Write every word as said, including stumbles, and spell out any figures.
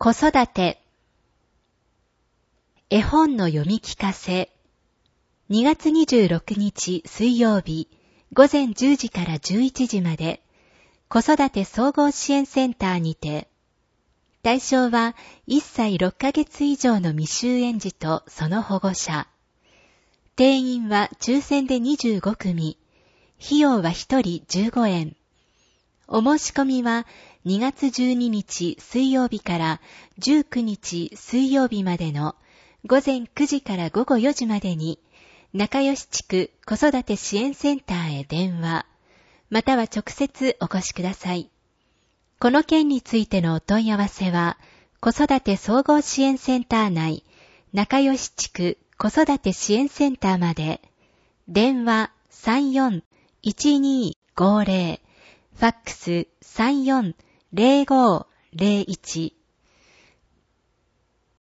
子育て。絵本の読み聞かせ。にがつにじゅうろくにち水曜日ごぜんじゅうじからじゅういちじまで子育て総合支援センターにて、対象はいっさいろっかげつ以上の未就園児とその保護者。定員は抽選でにじゅうごくみ、費用はひとりじゅうごえん。お申し込みはにがつじゅうににち水曜日からじゅうくにち水曜日までのごぜんくじからごごよじまでに仲良し地区子育て支援センターへ電話、または直接お越しください。この件についてのお問い合わせは、子育て総合支援センター内仲良し地区子育て支援センターまで、電話 さんよんいちにーごぜろ、ファックス さんよんぜろごぜろいち